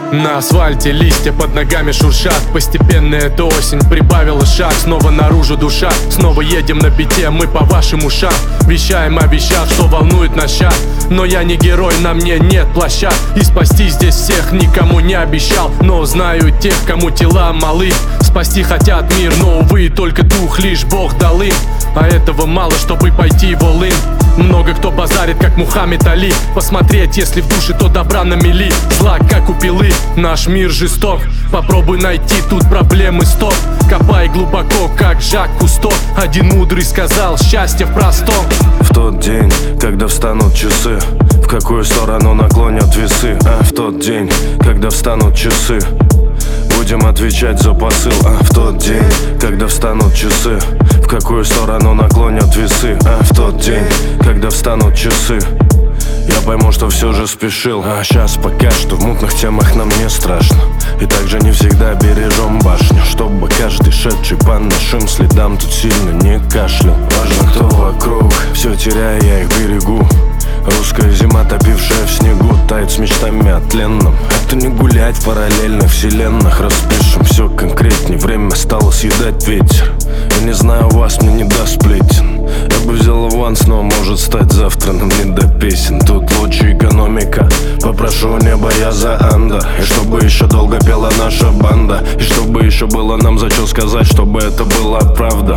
На асфальте листья под ногами шуршат. Постепенно эта осень прибавила шаг. Снова наружу душа, снова едем на бите. Мы по вашим ушам вещаем о вещах, что волнует наш шаг. Но я не герой, на мне нет плаща. И спасти здесь всех никому не обещал. Но знаю тех, кому тела малы. Спасти хотят мир, но, увы, только дух лишь Бог дал им. А этого мало, чтобы пойти в all-in. Много кто базарит, как Мухаммед Али. Посмотреть, если в душе, то добра на мели. Зла, как у пилы, наш мир жесток. Попробуй найти тут проблемы, стоп. Копай глубоко, как Жак Кусто. Один мудрый сказал, счастье в простом. В тот день, когда встанут часы, в какую сторону наклонят весы. А в тот день, когда встанут часы, будем отвечать за посыл. А в тот день, когда встанут часы, в какую сторону наклонят весы. А в тот день, когда встанут часы, я пойму, что все же спешил. А сейчас пока что в мутных темах нам не страшно. И также не всегда бережем башню, чтобы каждый шедший по нашим следам тут сильно не кашлял. Важно, кто вокруг, все теряя, я их берегу. Русская зима, топившая в снегу, тает с мечтами о тленном. Это не гулять в параллельных вселенных. Распишем все конкретней, время стало съедать ветер. Я не знаю вас, мне не до сплетен. Я бы взял аванс, но может стать завтра нам не до песен. Тут лучше экономика, попрошу неба я за андер. И чтобы еще долго пела наша банда, и чтобы еще было нам за что сказать, чтобы это была правда.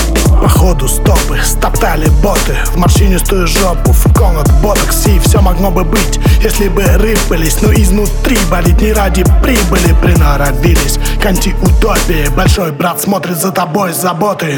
Походу стопы стоптали боты, в морщинистую жопу, фукон от ботокс. И все могло бы быть, если бы рыпались. Но изнутри болит не ради прибыли. Приноровились к антиутопии. Большой брат смотрит за тобой с заботой.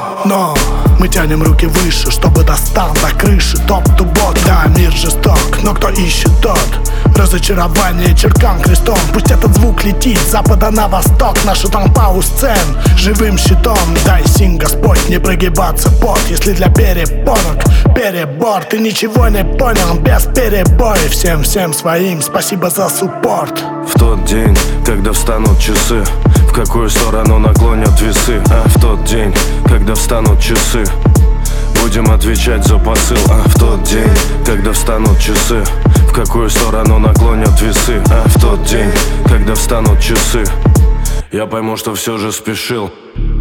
Но мы тянем руки выше, чтобы достал до крыши. Топ-ту-бот, да, мир жесток, но кто ищет, тот разочарование черкам крестом. Пусть этот звук летит с запада на восток. Наша толпа у сцен живым щитом. Дай син, Господь, не прогибаться под. Если для перепонок перебор, ты ничего не понял без перебоев. Всем своим спасибо за суппорт. В тот день, когда встанут часы, в какую сторону наклонят весы. А в тот день, когда встанут часы, будем отвечать за посыл. А в тот день, когда встанут часы, в какую сторону наклонят весы. А в тот день, когда встанут часы, я пойму, что все же спешил.